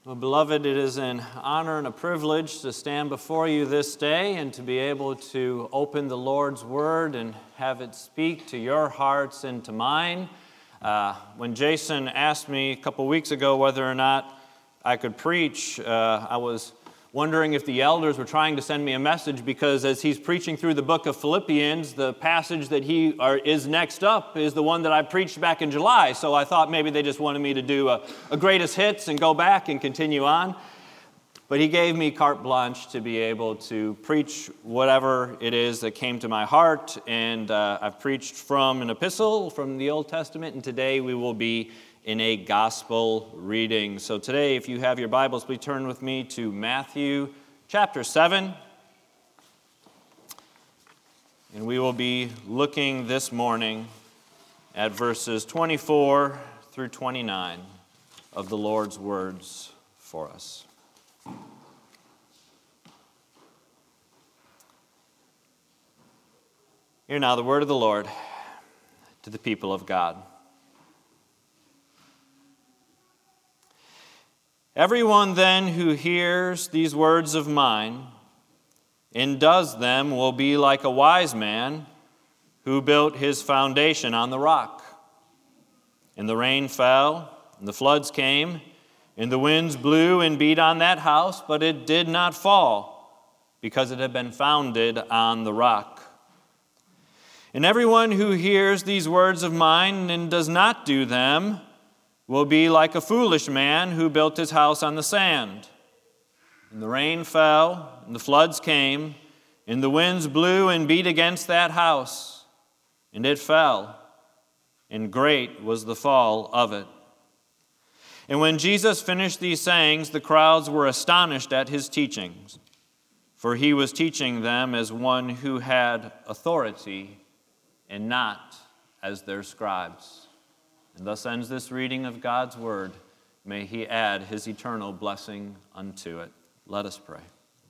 Well, beloved, it is an honor and a privilege to stand before you this day and to be able to open the Lord's Word and have it speak to your hearts and to mine. When Jason asked me a couple weeks ago whether or not I could preach, I was wondering if the elders were trying to send me a message, because as he's preaching through the book of Philippians, the passage that is next up is the one that I preached back in July. So I thought maybe they just wanted me to do a greatest hits and go back and continue on. But he gave me carte blanche to be able to preach whatever it is that came to my heart. And I've preached from an epistle from the Old Testament, and today we will be in a gospel reading. So today, if you have your Bibles, please turn with me to Matthew chapter 7. And we will be looking this morning at verses 24 through 29 of the Lord's words for us. Hear now the word of the Lord to the people of God. Everyone then who hears these words of mine and does them will be like a wise man who built his foundation on the rock. And the rain fell, and the floods came, and the winds blew and beat on that house, but it did not fall, because it had been founded on the rock. And everyone who hears these words of mine and does not do them will be like a foolish man who built his house on the sand. And the rain fell, and the floods came, and the winds blew and beat against that house, and it fell, and great was the fall of it. And when Jesus finished these sayings, the crowds were astonished at his teachings, for he was teaching them as one who had authority, and not as their scribes. And thus ends this reading of God's word. May he add his eternal blessing unto it. Let us pray.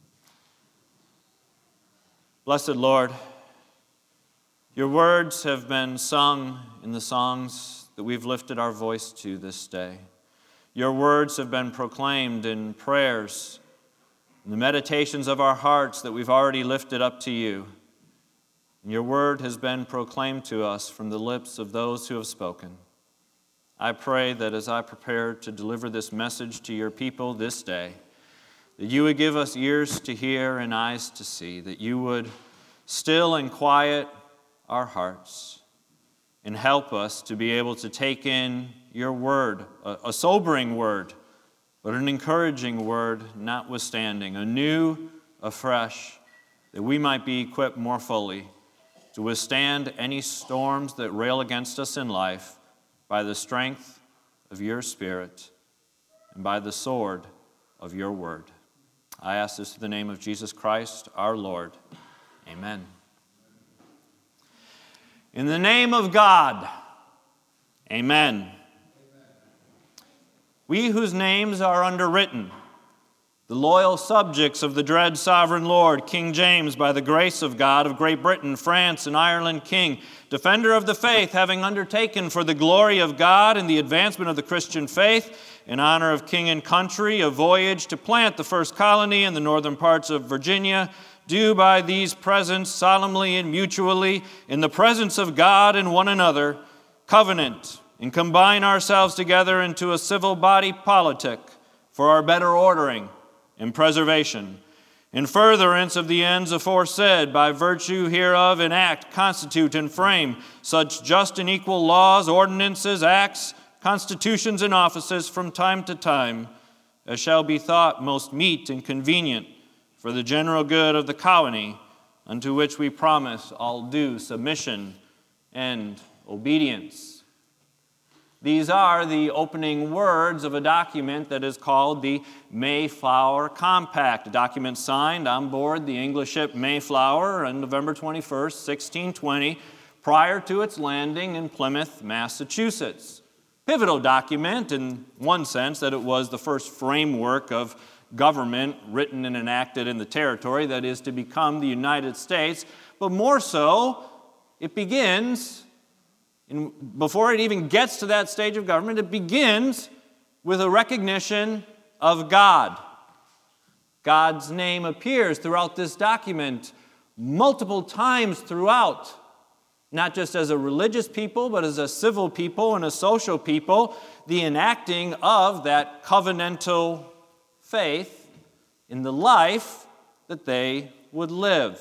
Blessed Lord, your words have been sung in the songs that we've lifted our voice to this day. Your words have been proclaimed in prayers, in the meditations of our hearts that we've already lifted up to you. And your word has been proclaimed to us from the lips of those who have spoken. I pray that as I prepare to deliver this message to your people this day, that you would give us ears to hear and eyes to see, that you would still and quiet our hearts and help us to be able to take in your word, a sobering word, but an encouraging word notwithstanding, anew, afresh, that we might be equipped more fully to withstand any storms that rail against us in life, by the strength of your Spirit and by the sword of your word. I ask this in the name of Jesus Christ, our Lord. Amen. In the name of God, amen. We whose names are underwritten, the loyal subjects of the dread sovereign Lord, King James, by the grace of God, of Great Britain, France, and Ireland, King, defender of the faith, having undertaken for the glory of God and the advancement of the Christian faith, in honor of king and country, a voyage to plant the first colony in the northern parts of Virginia, do by these presents solemnly and mutually, in the presence of God and one another, covenant, and combine ourselves together into a civil body politic for our better ordering and preservation, in furtherance of the ends aforesaid, by virtue hereof enact, constitute, and frame such just and equal laws, ordinances, acts, constitutions, and offices from time to time, as shall be thought most meet and convenient for the general good of the colony, unto which we promise all due submission and obedience. These are the opening words of a document that is called the Mayflower Compact, a document signed on board the English ship Mayflower on November 21st, 1620, prior to its landing in Plymouth, Massachusetts. Pivotal document in one sense that it was the first framework of government written and enacted in the territory that is to become the United States, but more so, it begins. And before it even gets to that stage of government, it begins with a recognition of God. God's name appears throughout this document multiple times throughout, not just as a religious people, but as a civil people and a social people, the enacting of that covenantal faith in the life that they would live.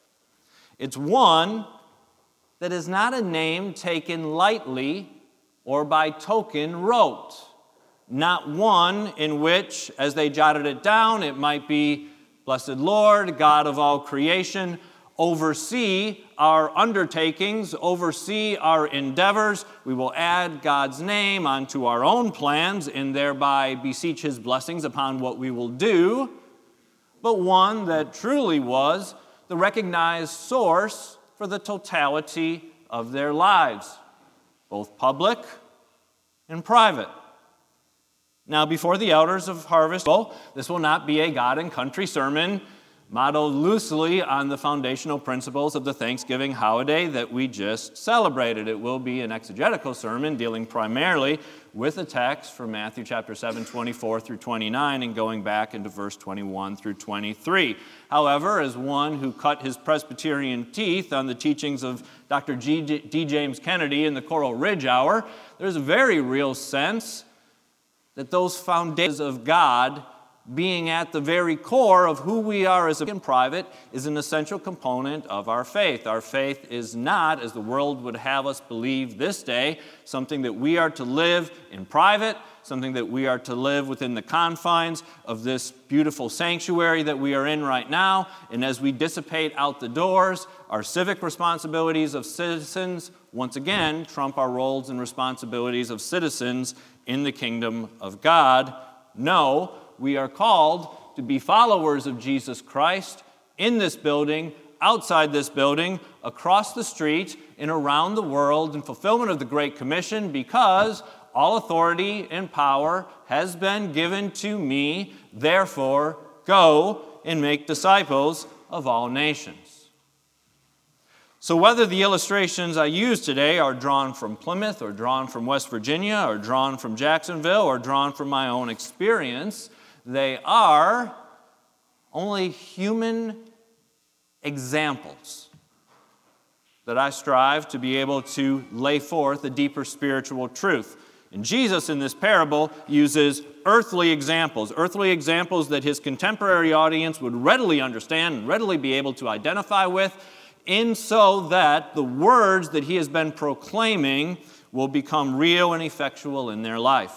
It's one that is not a name taken lightly or by token wrote. Not one in which, as they jotted it down, it might be, "Blessed Lord, God of all creation, oversee our undertakings, oversee our endeavors. We will add God's name onto our own plans and thereby beseech His blessings upon what we will do," but one that truly was the recognized source for the totality of their lives, both public and private. Now, before the elders of Harvest, this will not be a God and country sermon modeled loosely on the foundational principles of the Thanksgiving holiday that we just celebrated. It will be an exegetical sermon dealing primarily with a text from Matthew chapter 7, 24 through 29, and going back into verse 21 through 23. However, as one who cut his Presbyterian teeth on the teachings of Dr. D. James Kennedy in the Coral Ridge Hour, there's a very real sense that those foundations of God being at the very core of who we are as in private is an essential component of our faith. Our faith is not, as the world would have us believe this day, something that we are to live in private, something that we are to live within the confines of this beautiful sanctuary that we are in right now, and as we dissipate out the doors, our civic responsibilities of citizens once again trump our roles and responsibilities of citizens in the kingdom of God. No, we are called to be followers of Jesus Christ in this building, outside this building, across the street, and around the world in fulfillment of the Great Commission, because all authority and power has been given to me. Therefore, go and make disciples of all nations. So whether the illustrations I use today are drawn from Plymouth or drawn from West Virginia or drawn from Jacksonville or drawn from my own experience, they are only human examples that I strive to be able to lay forth a deeper spiritual truth. And Jesus in this parable uses earthly examples that his contemporary audience would readily understand and readily be able to identify with, in so that the words that he has been proclaiming will become real and effectual in their life.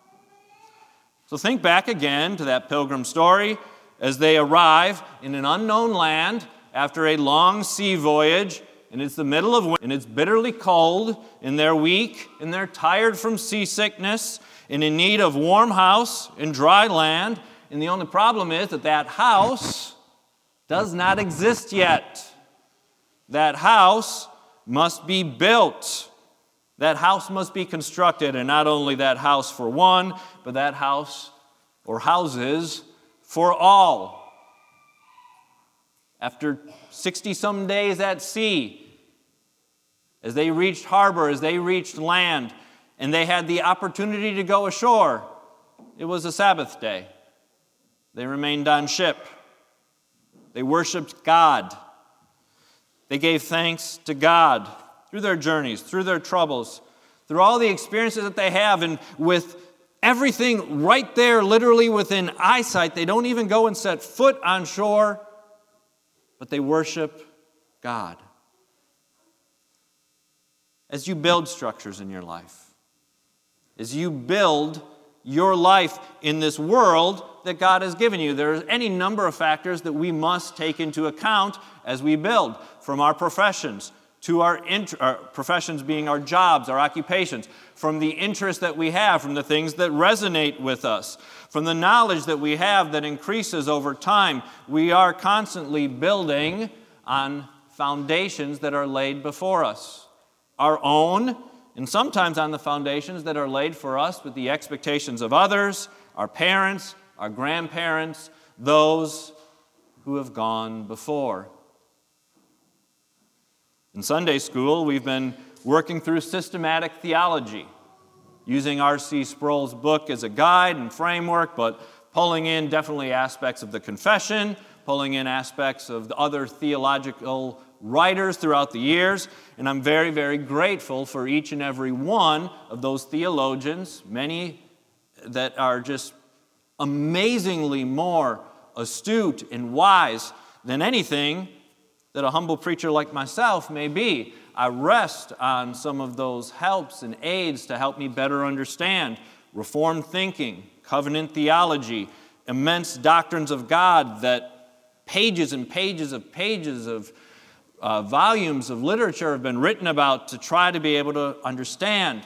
So think back again to that pilgrim story as they arrive in an unknown land after a long sea voyage, and it's the middle of winter, and it's bitterly cold, and they're weak, and they're tired from seasickness, and in need of warm house and dry land, and the only problem is that house does not exist yet. That house must be built. That house must be constructed, and not only that house for one, but that house or houses for all. After 60-some days at sea, as they reached harbor, as they reached land, and they had the opportunity to go ashore, it was a Sabbath day. They remained on ship. They worshiped God. They gave thanks to God through their journeys, through their troubles, through all the experiences that they have, and with everything right there, literally within eyesight. They don't even go and set foot on shore, but they worship God. As you build structures in your life, as you build your life in this world that God has given you, there are any number of factors that we must take into account as we build, from our professions to our professions being our jobs, our occupations, from the interests that we have, from the things that resonate with us, from the knowledge that we have that increases over time. We are constantly building on foundations that are laid before us, our own, and sometimes on the foundations that are laid for us with the expectations of others, our parents, our grandparents, those who have gone before. In Sunday school, we've been working through systematic theology, using R.C. Sproul's book as a guide and framework, but pulling in definitely aspects of the confession, pulling in aspects of the other theological writers throughout the years, and I'm very, very grateful for each and every one of those theologians, many that are just amazingly more astute and wise than anything that a humble preacher like myself may be. I rest on some of those helps and aids to help me better understand Reformed thinking, covenant theology, immense doctrines of God that pages and pages of volumes of literature have been written about to try to be able to understand.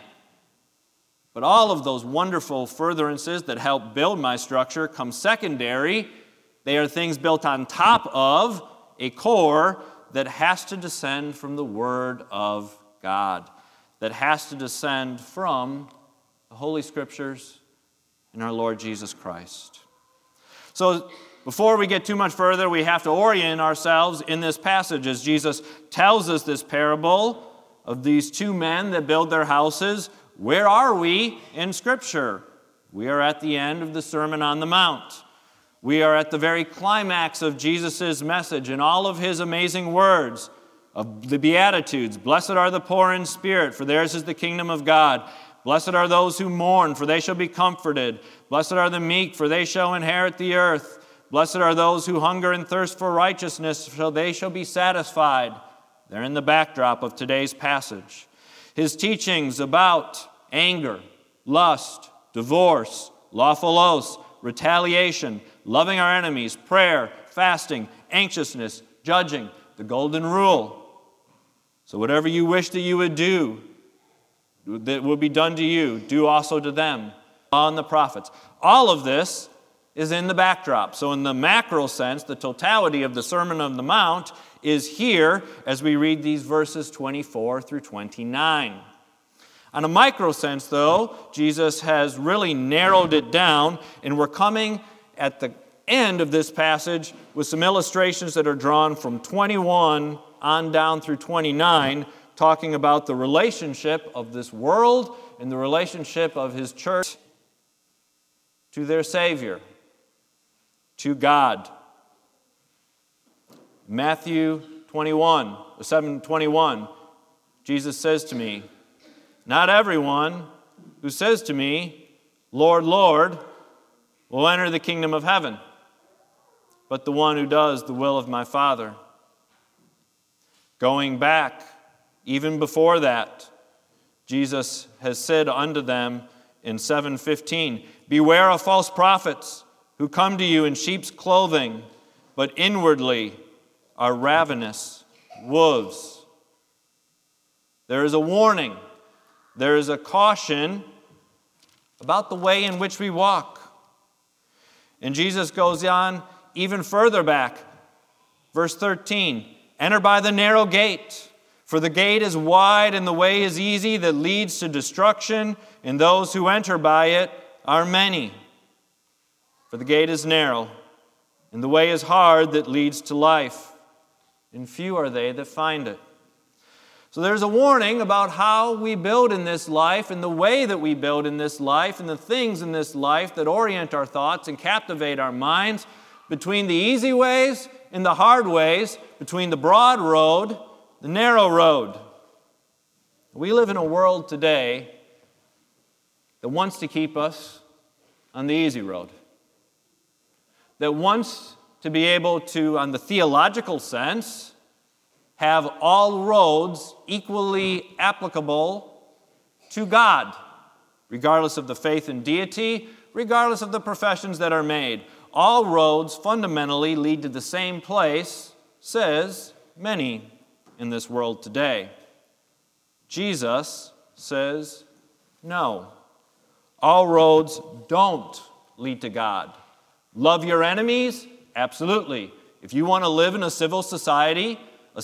But all of those wonderful furtherances that help build my structure come secondary. They are things built on top of a core that has to descend from the Word of God, that has to descend from the Holy Scriptures and our Lord Jesus Christ. So before we get too much further, we have to orient ourselves in this passage as Jesus tells us this parable of these two men that build their houses. Where are we in Scripture? We are at the end of the Sermon on the Mount. We are at the very climax of Jesus' message and all of his amazing words of the Beatitudes. Blessed are the poor in spirit, for theirs is the kingdom of God. Blessed are those who mourn, for they shall be comforted. Blessed are the meek, for they shall inherit the earth. Blessed are those who hunger and thirst for righteousness, for they shall be satisfied. They're in the backdrop of today's passage. His teachings about anger, lust, divorce, lawful oaths, retaliation, loving our enemies, prayer, fasting, anxiousness, judging, the golden rule. So whatever you wish that you would do, that will be done to you, do also to them. On the prophets. All of this is in the backdrop. So in the macro sense, the totality of the Sermon on the Mount is here as we read these verses 24 through 29. On a micro sense, though, Jesus has really narrowed it down, and we're coming at the end of this passage with some illustrations that are drawn from 21 on down through 29, talking about the relationship of this world and the relationship of his church to their Savior, to God. Matthew 7:21, Jesus says to me, "Not everyone who says to me, 'Lord, Lord,' will enter the kingdom of heaven, but the one who does the will of my Father." Going back, even before that, Jesus has said unto them in 7:15, "Beware of false prophets who come to you in sheep's clothing, but inwardly are ravenous wolves." There is a warning. There is a caution about the way in which we walk. And Jesus goes on even further back. Verse 13, "Enter by the narrow gate, for the gate is wide and the way is easy that leads to destruction, and those who enter by it are many. For the gate is narrow, and the way is hard that leads to life, and few are they that find it." So there's a warning about how we build in this life and the way that we build in this life and the things in this life that orient our thoughts and captivate our minds, between the easy ways and the hard ways, between the broad road, the narrow road. We live in a world today that wants to keep us on the easy road, that wants to be able to, on the theological sense, have all roads equally applicable to God, regardless of the faith in deity, regardless of the professions that are made. All roads fundamentally lead to the same place, says many in this world today. Jesus says no. All roads don't lead to God. Love your enemies? Absolutely. If you want to live in a civil society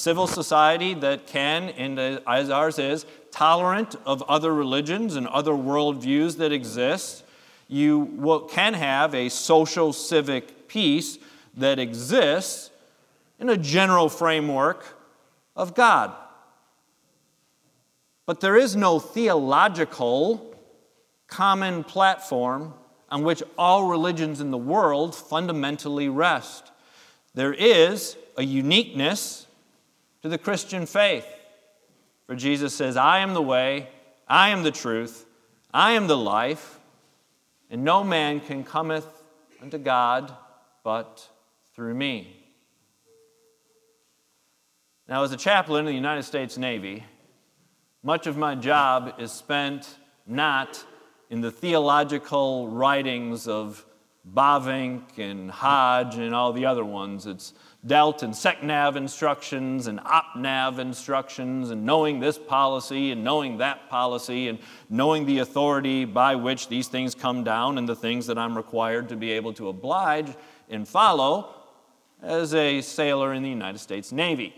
that can, and as ours is, tolerant of other religions and other worldviews that exist, you can have a social civic peace that exists in a general framework of God. But there is no theological common platform on which all religions in the world fundamentally rest. There is a uniqueness to the Christian faith. For Jesus says, I am the way, I am the truth, I am the life, and no man can cometh unto God but through me. Now, as a chaplain in the United States Navy, much of my job is spent not in the theological writings of Bavinck and Hodge and all the other ones. It's dealt in SecNav instructions and OpNav instructions and knowing this policy and knowing that policy and knowing the authority by which these things come down and the things that I'm required to be able to oblige and follow as a sailor in the United States Navy.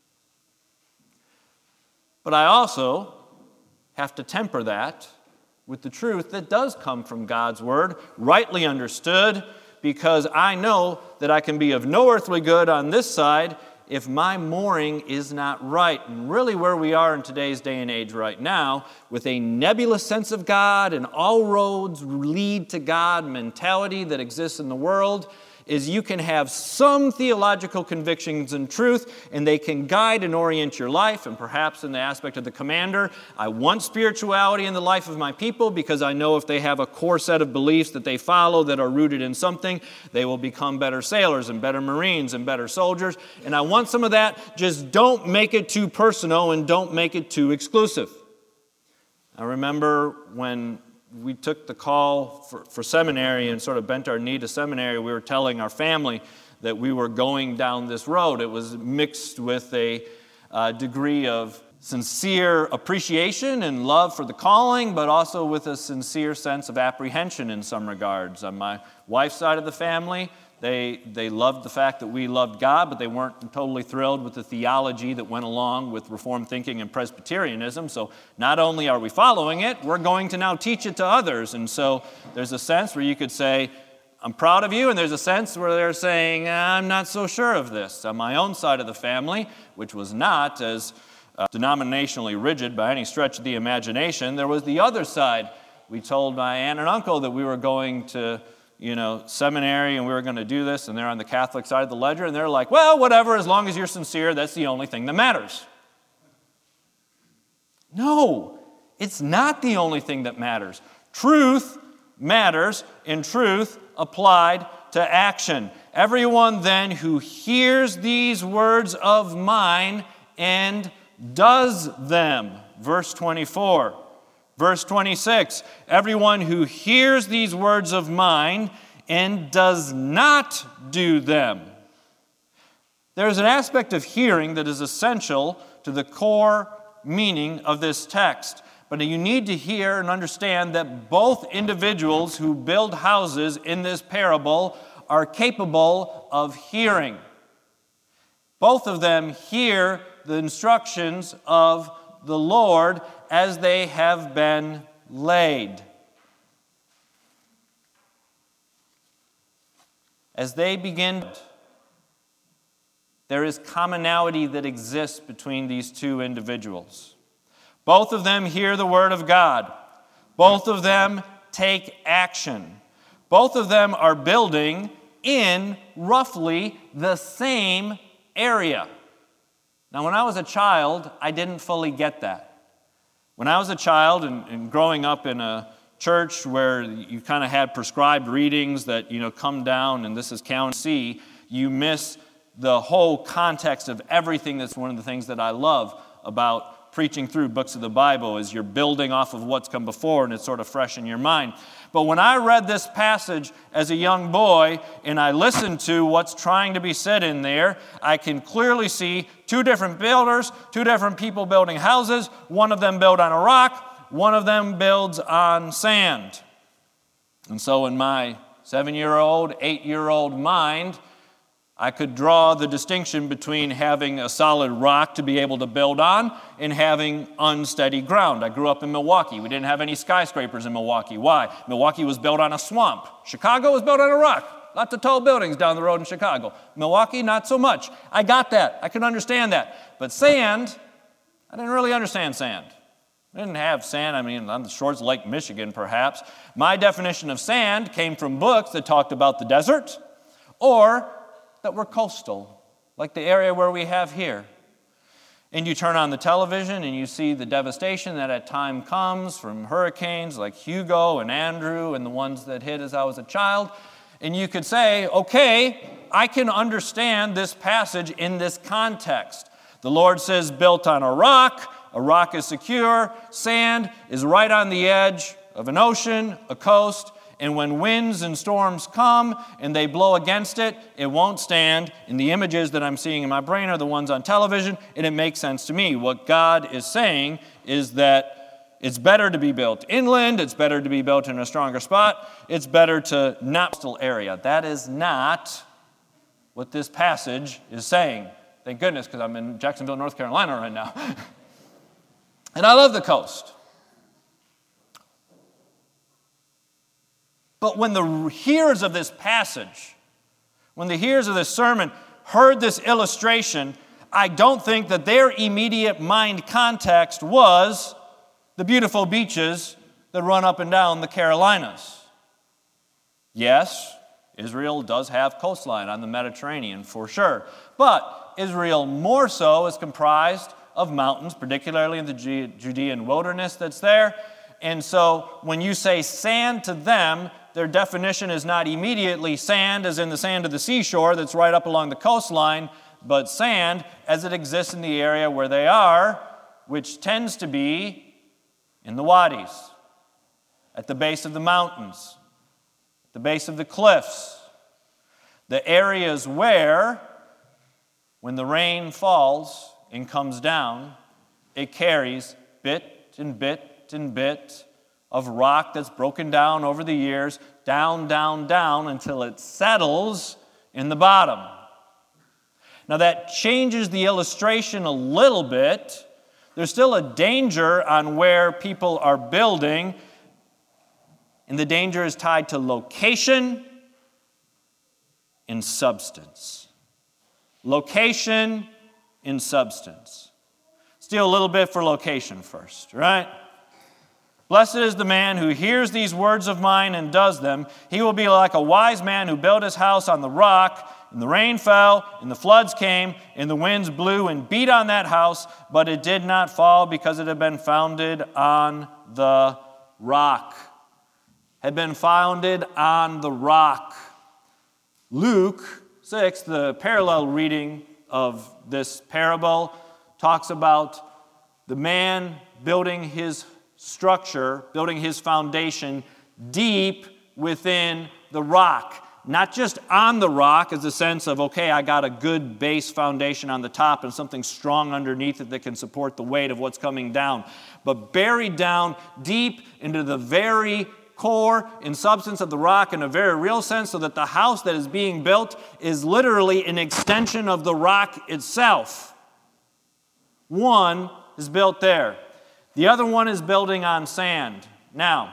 But I also have to temper that with the truth that does come from God's Word, rightly understood, because I know that I can be of no earthly good on this side if my mooring is not right. And really where we are in today's day and age right now, with a nebulous sense of God and all roads lead to God mentality that exists in the world, is you can have some theological convictions and truth, and they can guide and orient your life. And perhaps in the aspect of the commander, I want spirituality in the life of my people because I know if they have a core set of beliefs that they follow that are rooted in something, they will become better sailors and better Marines and better soldiers. And I want some of that. Just don't make it too personal and don't make it too exclusive. I remember when we took the call for seminary and sort of bent our knee to seminary, we were telling our family that we were going down this road. It was mixed with a degree of sincere appreciation and love for the calling, but also with a sincere sense of apprehension in some regards. On my wife's side of the family, they loved the fact that we loved God, but they weren't totally thrilled with the theology that went along with Reformed thinking and Presbyterianism. So not only are we following it, we're going to now teach it to others. And so there's a sense where you could say, I'm proud of you, and there's a sense where they're saying, I'm not so sure of this. On my own side of the family, which was not as denominationally rigid by any stretch of the imagination, there was the other side. We told my aunt and uncle that we were going to seminary and we were going to do this, and they're on the Catholic side of the ledger, and they're like, well, whatever, as long as you're sincere, that's the only thing that matters. No, it's not the only thing that matters. Truth matters, and truth applied to action. Everyone then who hears these words of mine and does them. Verse 24. Verse 26, everyone who hears these words of mine and does not do them. There's an aspect of hearing that is essential to the core meaning of this text. But you need to hear and understand that both individuals who build houses in this parable are capable of hearing. Both of them hear the instructions of the Lord as they have been laid. As they begin, there is commonality that exists between these two individuals. Both of them hear the word of God. Both of them take action. Both of them are building in roughly the same area. Now, when I was a child, I didn't fully get that. When I was a child and growing up in a church where you kind of had prescribed readings that, come down, and this is count C, you miss the whole context of everything. That's one of the things that I love about preaching through books of the Bible, is you're building off of what's come before, and it's sort of fresh in your mind. But when I read this passage as a young boy, and I listened to what's trying to be said in there, I can clearly see two different builders, two different people building houses. One of them built on a rock, one of them builds on sand. And so in my 7-year-old, 8-year-old mind, I could draw the distinction between having a solid rock to be able to build on and having unsteady ground. I grew up in Milwaukee. We didn't have any skyscrapers in Milwaukee. Why? Milwaukee was built on a swamp. Chicago was built on a rock. Lots of tall buildings down the road in Chicago. Milwaukee, not so much. I got that. I can understand that. But sand, I didn't really understand sand. I didn't have sand, on the shores of Lake Michigan, perhaps. My definition of sand came from books that talked about the desert or that were coastal, like the area where we have here. And you turn on the television and you see the devastation that at times comes from hurricanes like Hugo and Andrew and the ones that hit as I was a child. And you could say, okay, I can understand this passage in this context. The Lord says, built on a rock is secure, sand is right on the edge of an ocean, a coast, and when winds and storms come and they blow against it, it won't stand. And the images that I'm seeing in my brain are the ones on television, and it makes sense to me. What God is saying is that it's better to be built inland, it's better to be built in a stronger spot, it's better to not coastal area. That is not what this passage is saying. Thank goodness, because I'm in Jacksonville, North Carolina right now. And I love the coast. But when the hearers of this passage, when the hearers of this sermon heard this illustration, I don't think that their immediate mind context was the beautiful beaches that run up and down the Carolinas. Yes, Israel does have coastline on the Mediterranean for sure, but Israel more so is comprised of mountains, particularly in the Judean wilderness that's there. And so when you say sand to them, their definition is not immediately sand as in the sand of the seashore that's right up along the coastline, but sand as it exists in the area where they are, which tends to be in the wadis, at the base of the mountains, at the base of the cliffs, the areas where, when the rain falls and comes down, it carries bit and bit and bit of rock that's broken down over the years, down, down, down, until it settles in the bottom. Now that changes the illustration a little bit. There's still a danger on where people are building, and the danger is tied to location and substance. Location and substance. Let's deal a little bit for location first, right? Blessed is the man who hears these words of mine and does them. He will be like a wise man who built his house on the rock, and the rain fell, and the floods came, and the winds blew and beat on that house, but it did not fall because it had been founded on the rock. Had been founded on the rock. Luke 6, the parallel reading of this parable, talks about the man building his structure, building his foundation deep within the rock. Not just on the rock as a sense of, okay, I got a good base foundation on the top and something strong underneath it that can support the weight of what's coming down, but buried down deep into the very core and substance of the rock in a very real sense, so that the house that is being built is literally an extension of the rock itself. One is built there. The other one is building on sand. Now,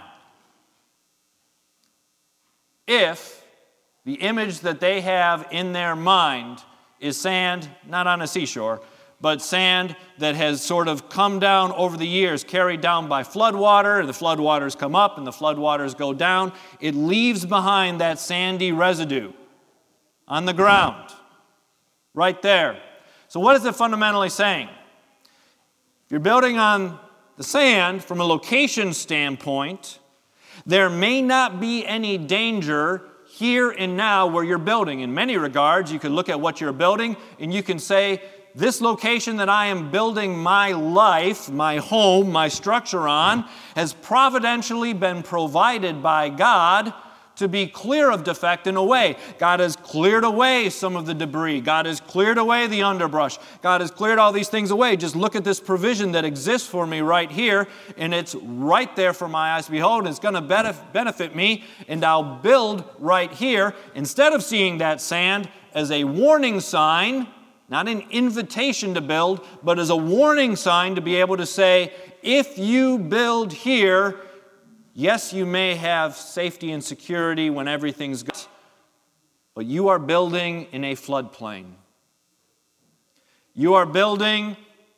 if the image that they have in their mind is sand, not on a seashore, but sand that has sort of come down over the years, carried down by floodwater, and the floodwaters come up and the floodwaters go down, it leaves behind that sandy residue on the ground, right there. So what is it fundamentally saying? If you're building on the sand from a location standpoint, there may not be any danger here and now where you're building. In many regards, you can look at what you're building and you can say, this location that I am building my life, my home, my structure on, has providentially been provided by God to be clear of defect in a way. God has cleared away some of the debris. God has cleared away the underbrush. God has cleared all these things away. Just look at this provision that exists for me right here, and it's right there for my eyes to behold, and it's going to benefit me, and I'll build right here. Instead of seeing that sand as a warning sign, not an invitation to build, but as a warning sign to be able to say, if you build here, yes, you may have safety and security when everything's good, but you are building in a floodplain. You are building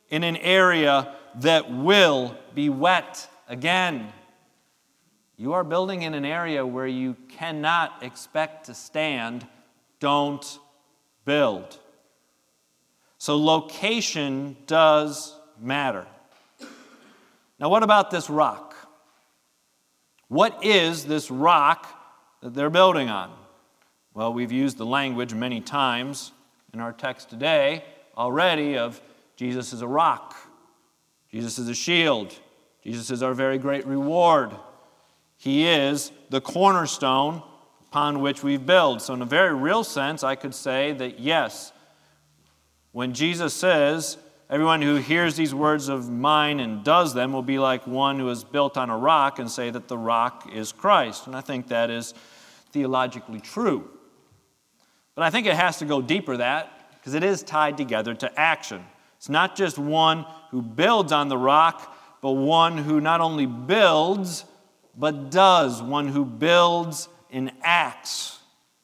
in an area that will be wet again. You are building in an area where you cannot expect to stand. Don't build. So location does matter. Now, what about this rock? What is this rock that they're building on? Well, we've used the language many times in our text today already of Jesus is a rock. Jesus is a shield. Jesus is our very great reward. He is the cornerstone upon which we build. So in a very real sense, I could say that yes, when Jesus says, everyone who hears these words of mine and does them will be like one who is built on a rock, and say that the rock is Christ. And I think that is theologically true. But I think it has to go deeper than that, because it is tied together to action. It's not just one who builds on the rock, but one who not only builds, but does. One who builds and acts.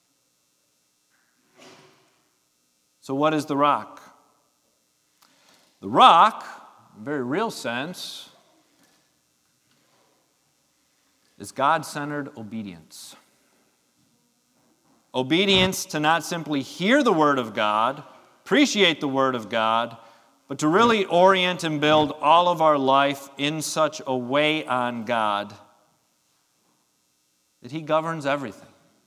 So what is the rock? The rock, in a very real sense, is God-centered obedience. Obedience to not simply hear the Word of God, appreciate the Word of God, but to really orient and build all of our life in such a way on God that He governs everything.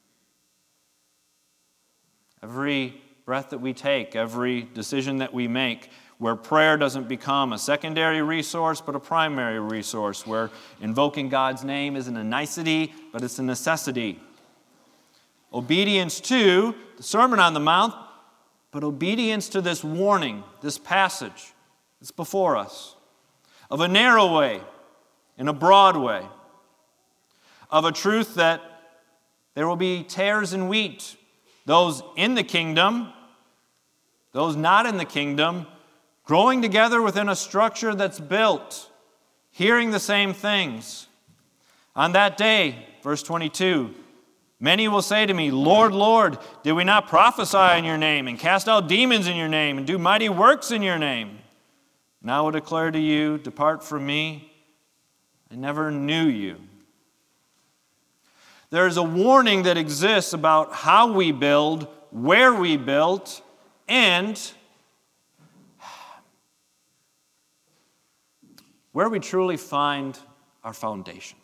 Every breath that we take, every decision that we make, where prayer doesn't become a secondary resource but a primary resource, where invoking God's name isn't a nicety but it's a necessity. Obedience to the Sermon on the Mount, but obedience to this warning, this passage that's before us, of a narrow way and a broad way, of a truth that there will be tares and wheat, those in the kingdom, those not in the kingdom, growing together within a structure that's built, hearing the same things. On that day, verse 22, many will say to me, Lord, Lord, did we not prophesy in your name and cast out demons in your name and do mighty works in your name? And I will declare to you, depart from me, I never knew you. There is a warning that exists about how we build, where we build, and where we truly find our foundation.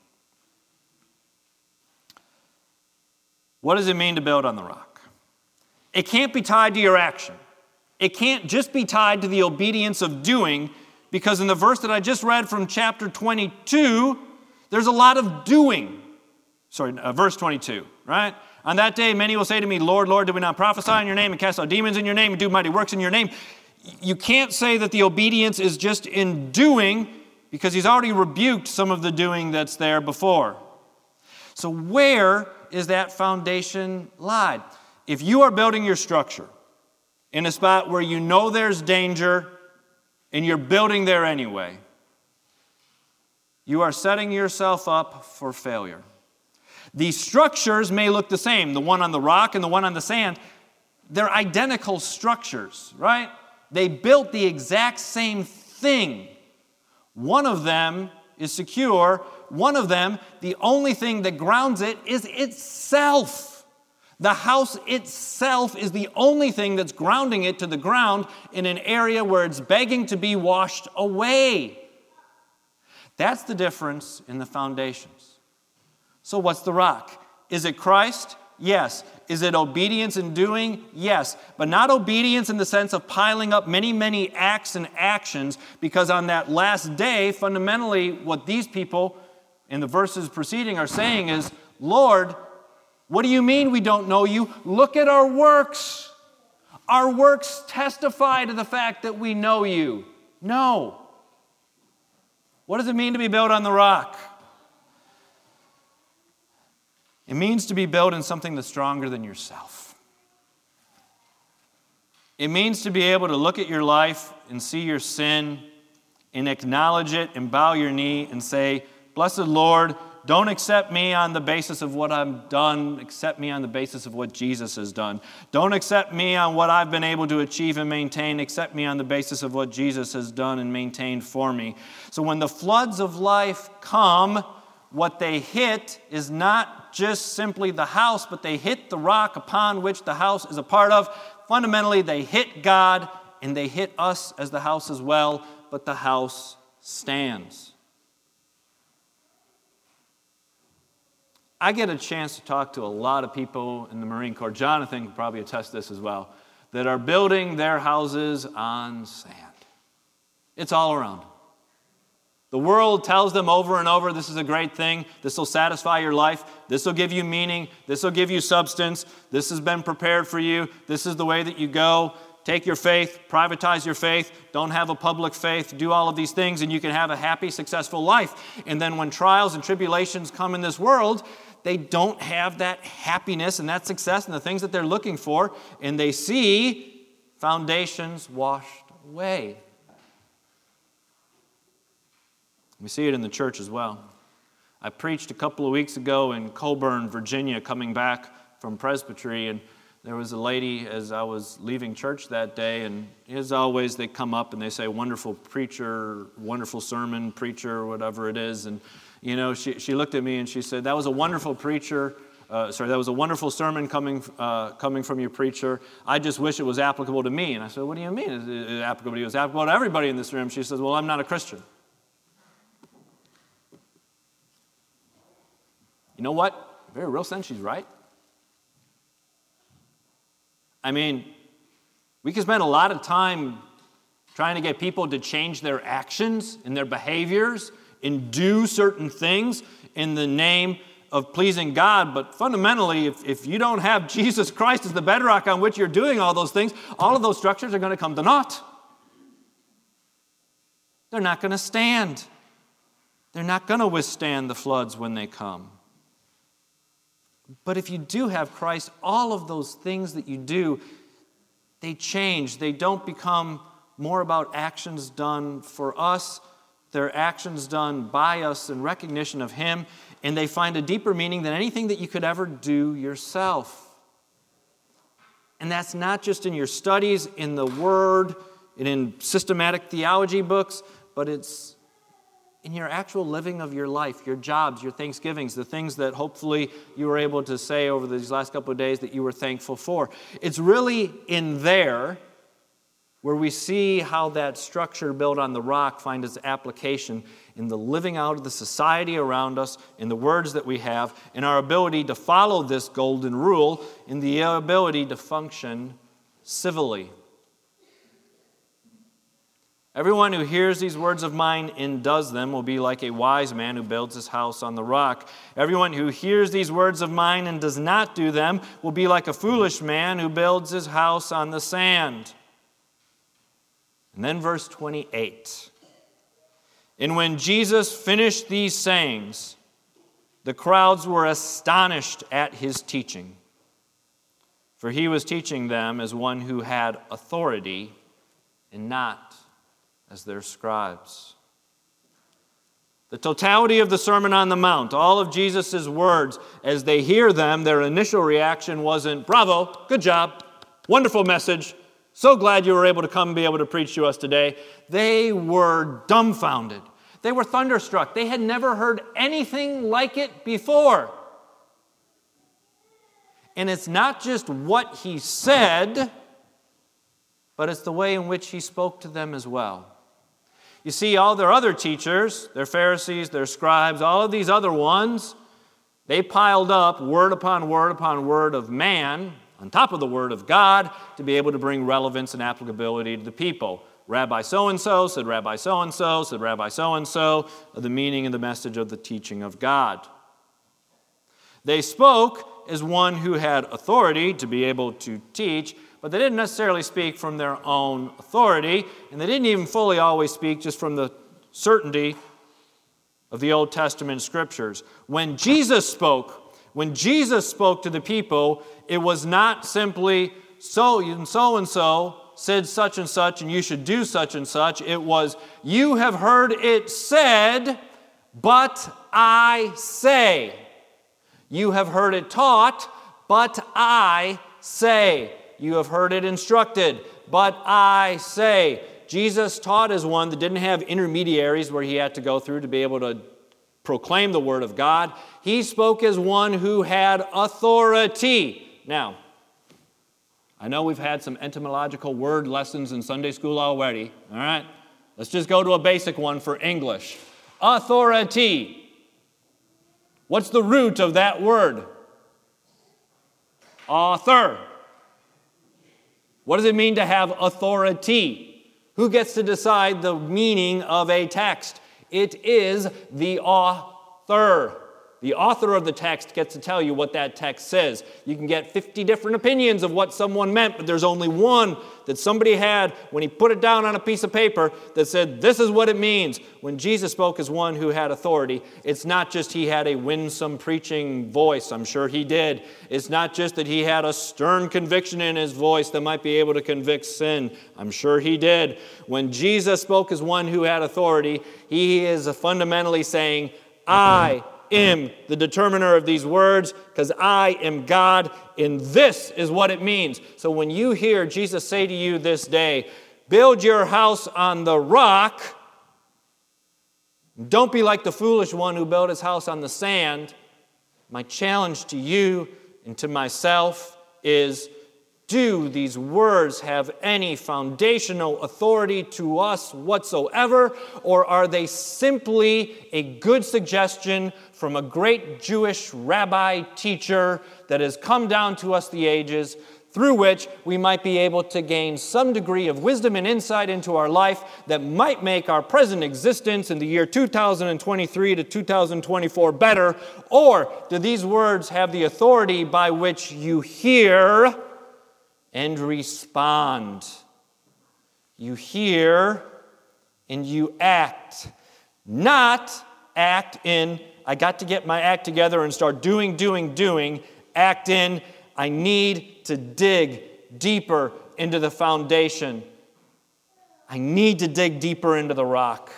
What does it mean to build on the rock? It can't be tied to your action. It can't just be tied to the obedience of doing, because in the verse that I just read from chapter 22, there's a lot of doing. Verse 22, right? On that day, many will say to me, Lord, Lord, did we not prophesy in your name and cast out demons in your name and do mighty works in your name? You can't say that the obedience is just in doing, because he's already rebuked some of the doing that's there before. So where is that foundation lied? If you are building your structure in a spot where you know there's danger and you're building there anyway, you are setting yourself up for failure. These structures may look the same, the one on the rock and the one on the sand. They're identical structures, right? They built the exact same thing. One of them is secure. One of them, the only thing that grounds it is itself. The house itself is the only thing that's grounding it to the ground in an area where it's begging to be washed away. That's the difference in the foundations. So what's the rock? Is it Christ? Yes. Is it obedience in doing? Yes. But not obedience in the sense of piling up many, many acts and actions, because on that last day, fundamentally, what these people in the verses preceding are saying is, Lord, what do you mean we don't know you? Look at our works. Our works testify to the fact that we know you. No. What does it mean to be built on the rock? It means to be built in something that's stronger than yourself. It means to be able to look at your life and see your sin and acknowledge it and bow your knee and say, Blessed Lord, don't accept me on the basis of what I've done. Accept me on the basis of what Jesus has done. Don't accept me on what I've been able to achieve and maintain. Accept me on the basis of what Jesus has done and maintained for me. So when the floods of life come, what they hit is not just simply the house, but they hit the rock upon which the house is a part of. Fundamentally, they hit God, and they hit us as the house as well, but the house stands. I get a chance to talk to a lot of people in the Marine Corps, Jonathan can probably attest to this as well, that are building their houses on sand. It's all around. The world tells them over and over, this is a great thing, this will satisfy your life, this will give you meaning, this will give you substance, this has been prepared for you, this is the way that you go. Take your faith, privatize your faith, don't have a public faith, do all of these things, and you can have a happy, successful life. And then when trials and tribulations come in this world, they don't have that happiness and that success and the things that they're looking for, and they see foundations washed away. We see it in the church as well. I preached a couple of weeks ago in Coburn, Virginia, coming back from presbytery, and there was a lady as I was leaving church that day, and as always, they come up and they say, wonderful preacher, wonderful sermon, preacher, whatever it is. And, you know, she looked at me and she said, that was a wonderful preacher. That was a wonderful sermon coming from your preacher. I just wish it was applicable to me. And I said, what do you mean? Is it applicable to you? It's applicable to everybody in this room. She says, well, I'm not a Christian. You know what? In a very real sense, she's right. I mean, we can spend a lot of time trying to get people to change their actions and their behaviors and do certain things in the name of pleasing God. But fundamentally, if you don't have Jesus Christ as the bedrock on which you're doing all those things, all of those structures are going to come to naught. They're not going to stand. They're not going to withstand the floods when they come. But if you do have Christ, all of those things that you do, they change. They don't become more about actions done for us. They're actions done by us in recognition of Him, and they find a deeper meaning than anything that you could ever do yourself. And that's not just in your studies, in the Word, and in systematic theology books, but it's in your actual living of your life, your jobs, your Thanksgivings, the things that hopefully you were able to say over these last couple of days that you were thankful for. It's really in there where we see how that structure built on the rock finds its application in the living out of the society around us, in the words that we have, in our ability to follow this golden rule, in the ability to function civilly. Everyone who hears these words of mine and does them will be like a wise man who builds his house on the rock. Everyone who hears these words of mine and does not do them will be like a foolish man who builds his house on the sand. And then verse 28. And when Jesus finished these sayings, the crowds were astonished at his teaching, for he was teaching them as one who had authority and not as their scribes. The totality of the Sermon on the Mount, all of Jesus' words, as they hear them, their initial reaction wasn't, bravo, good job, wonderful message, so glad you were able to come and be able to preach to us today. They were dumbfounded. They were thunderstruck. They had never heard anything like it before. And it's not just what he said, but it's the way in which he spoke to them as well. You see, all their other teachers, their Pharisees, their scribes, all of these other ones, they piled up word upon word upon word of man on top of the word of God to be able to bring relevance and applicability to the people. Rabbi so-and-so said Rabbi so-and-so said Rabbi so-and-so, the meaning and the message of the teaching of God. They spoke as one who had authority to be able to teach, but they didn't necessarily speak from their own authority, and they didn't even fully always speak just from the certainty of the Old Testament scriptures. When Jesus spoke to the people, it was not simply so-and-so said such and such, and you should do such and such. It was, you have heard it said, but I say. You have heard it taught, but I say. You have heard it instructed, but I say. Jesus taught as one that didn't have intermediaries where he had to go through to be able to proclaim the Word of God. He spoke as one who had authority. Now, I know we've had some etymological word lessons in Sunday school already. All right? Let's just go to a basic one for English. Authority. What's the root of that word? Author. What does it mean to have authority? Who gets to decide the meaning of a text? It is the author. The author of the text gets to tell you what that text says. You can get 50 different opinions of what someone meant, but there's only one that somebody had when he put it down on a piece of paper that said, this is what it means. When Jesus spoke as one who had authority, it's not just he had a winsome preaching voice. I'm sure he did. It's not just that he had a stern conviction in his voice that might be able to convict sin. I'm sure he did. When Jesus spoke as one who had authority, he is fundamentally saying, I am the determiner of these words because I am God, and this is what it means. So when you hear Jesus say to you this day, build your house on the rock, don't be like the foolish one who built his house on the sand. My challenge to you and to myself is, do these words have any foundational authority to us whatsoever, or are they simply a good suggestion from a great Jewish rabbi teacher that has come down to us the ages, through which we might be able to gain some degree of wisdom and insight into our life that might make our present existence in the year 2023 to 2024 better? Or do these words have the authority by which you hear and respond? You hear and you act. Not act in, I got to get my act together and start doing. Act in, I need to dig deeper into the foundation. I need to dig deeper into the rock.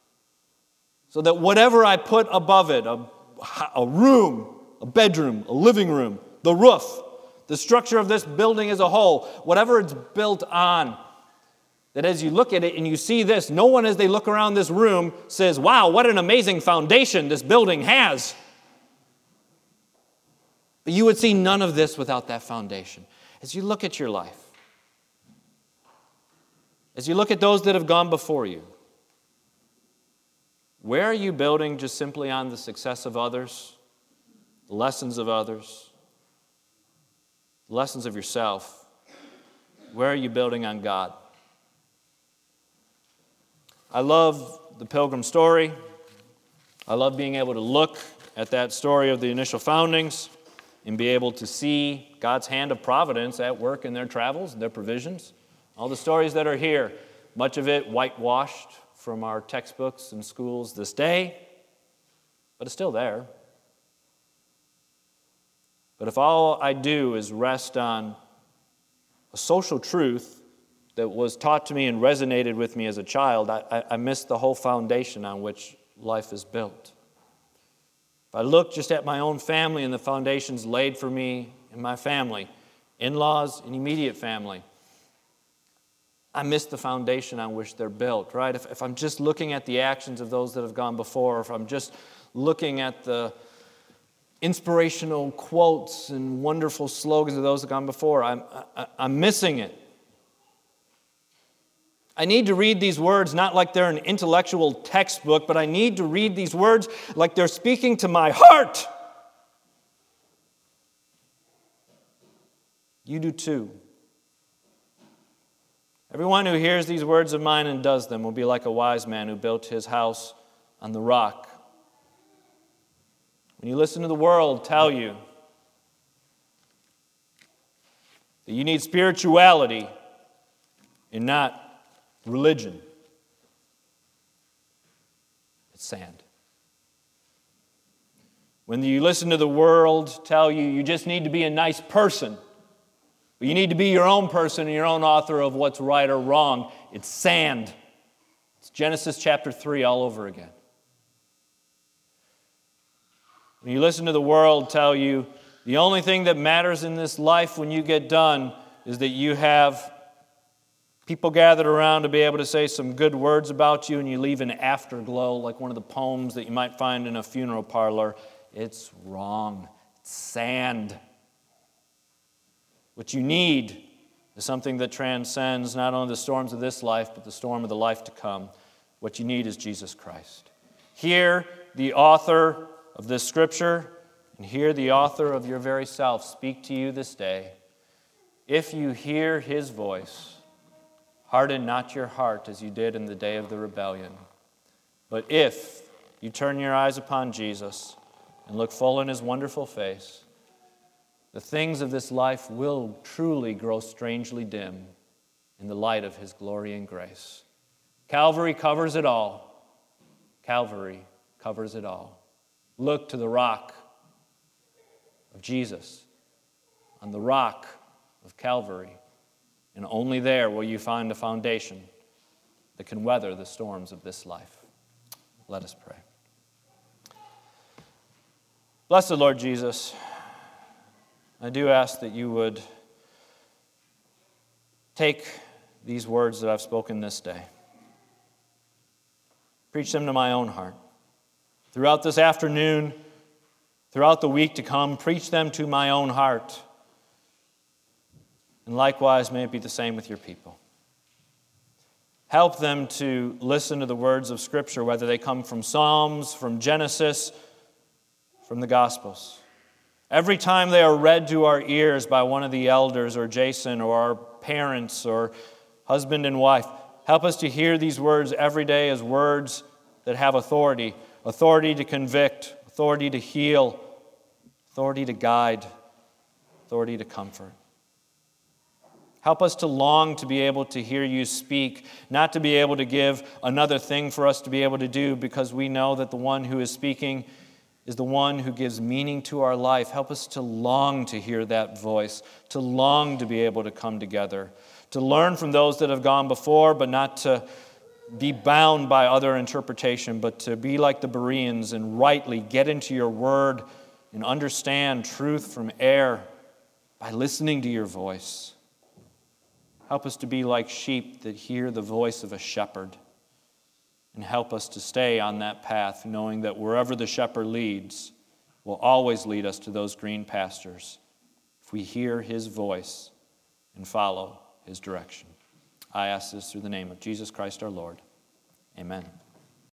So that whatever I put above it, a room, a bedroom, a living room, the roof, the structure of this building as a whole, whatever it's built on, that as you look at it and you see this, no one as they look around this room says, wow, what an amazing foundation this building has. But you would see none of this without that foundation. As you look at your life, as you look at those that have gone before you, where are you building just simply on the success of others, the lessons of others, the lessons of yourself? Where are you building on God? I love the Pilgrim story. I love being able to look at that story of the initial foundings and be able to see God's hand of providence at work in their travels, their provisions. All the stories that are here, much of it whitewashed from our textbooks and schools this day, but it's still there. But if all I do is rest on a social truth that was taught to me and resonated with me as a child, I miss the whole foundation on which life is built. If I look just at my own family and the foundations laid for me and my family, in-laws and immediate family, I miss the foundation on which they're built, right? If I'm just looking at the actions of those that have gone before, or if I'm just looking at the inspirational quotes and wonderful slogans of those that have gone before, I'm missing it. I need to read these words not like they're an intellectual textbook, but I need to read these words like they're speaking to my heart. You do too. Everyone who hears these words of mine and does them will be like a wise man who built his house on the rock. When you listen to the world tell you that you need spirituality and not religion, it's sand. When you listen to the world tell you you just need to be a nice person, but you need to be your own person and your own author of what's right or wrong, it's sand. It's Genesis chapter 3 all over again. When you listen to the world tell you the only thing that matters in this life when you get done is that you have people gathered around to be able to say some good words about you and you leave an afterglow like one of the poems that you might find in a funeral parlor, it's wrong. It's sand. What you need is something that transcends not only the storms of this life, but the storm of the life to come. What you need is Jesus Christ. Hear the author of this scripture and hear the author of your very self speak to you this day. If you hear his voice, harden not your heart as you did in the day of the rebellion. But if you turn your eyes upon Jesus and look full in his wonderful face, the things of this life will truly grow strangely dim in the light of his glory and grace. Calvary covers it all. Calvary covers it all. Look to the rock of Jesus, on the rock of Calvary, and only there will you find a foundation that can weather the storms of this life. Let us pray. Blessed Lord Jesus, I do ask that you would take these words that I've spoken this day, preach them to my own heart. Throughout this afternoon, throughout the week to come, preach them to my own heart. And likewise, may it be the same with your people. Help them to listen to the words of Scripture, whether they come from Psalms, from Genesis, from the Gospels. Every time they are read to our ears by one of the elders or Jason or our parents or husband and wife, help us to hear these words every day as words that have authority. Authority to convict, authority to heal, authority to guide, authority to comfort. Help us to long to be able to hear you speak, not to be able to give another thing for us to be able to do, because we know that the one who is speaking is the one who gives meaning to our life. Help us to long to hear that voice, to long to be able to come together, to learn from those that have gone before, but not to be bound by other interpretation, but to be like the Bereans and rightly get into your word and understand truth from error by listening to your voice. Help us to be like sheep that hear the voice of a shepherd, and help us to stay on that path, knowing that wherever the shepherd leads will always lead us to those green pastures if we hear his voice and follow his direction. I ask this through the name of Jesus Christ our Lord. Amen.